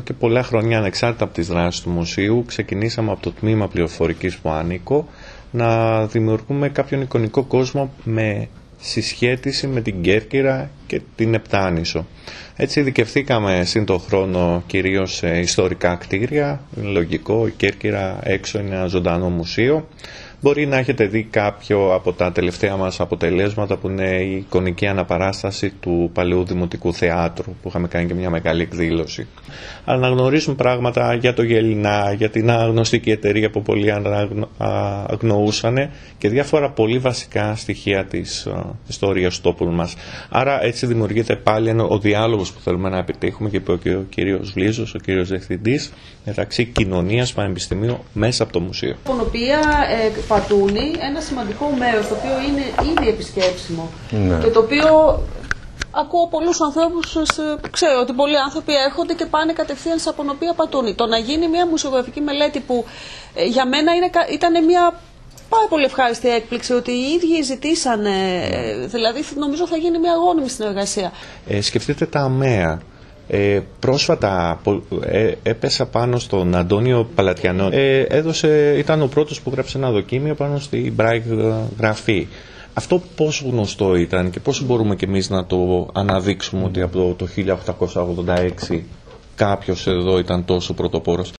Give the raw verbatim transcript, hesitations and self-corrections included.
και πολλά χρόνια, ανεξάρτητα από τις δράσεις του μουσείου, ξεκινήσαμε από το τμήμα πληροφορικής που ανήκω να δημιουργούμε κάποιον εικονικό κόσμο με συσχέτιση με την Κέρκυρα και την Επτάνησο. Έτσι ειδικευθήκαμε σύν τον χρόνο κυρίως σε ιστορικά κτίρια. Είναι λογικό, η Κέρκυρα έξω είναι ένα ζωντανό μουσείο. Μπορεί να έχετε δει κάποιο από τα τελευταία μας αποτελέσματα που είναι η εικονική αναπαράσταση του Παλαιού Δημοτικού Θεάτρου, που είχαμε κάνει και μια μεγάλη εκδήλωση. Αναγνωρίζουν πράγματα για το Γελινά, για την αγνωστική εταιρεία που πολλοί αγνοούσαν και διάφορα πολύ βασικά στοιχεία της uh, ιστορίας του τόπου μας. Άρα έτσι δημιουργείται πάλι ο διάλογος που θέλουμε να επιτύχουμε, και είπε ο κύριος Βλίζος, ο κύριος Διευθυντής, μεταξύ κοινωνίας, πανεπιστημίου, μέσα από το μουσείο. Πατούνι, ένα σημαντικό μέρος, το οποίο είναι ήδη επισκέψιμο, ναι. Και το οποίο ακούω πολλούς ανθρώπους, ξέρω ότι πολλοί άνθρωποι έρχονται και πάνε κατευθείαν σε Απονοπία Πατούνι. Το να γίνει μια μουσεογραφική μελέτη που ε, για μένα είναι, ήταν μια πάρα πολύ ευχάριστη έκπληξη, ότι οι ίδιοι ζητήσανε, ε, δηλαδή νομίζω θα γίνει μια αγώνιμη συνεργασία. Ε, σκεφτείτε τα ΑΜΕΑ. Ε, πρόσφατα ε, έπεσα πάνω στον Αντώνιο Παλατιανό. Ε, έδωσε, ήταν ο πρώτος που γράψε ένα δοκίμιο πάνω στη Braille γραφή. Αυτό πόσο γνωστό ήταν και πόσο μπορούμε και εμείς να το αναδείξουμε ότι από το χίλια οκτακόσια ογδόντα έξι κάποιος εδώ ήταν τόσο πρωτοπόρος.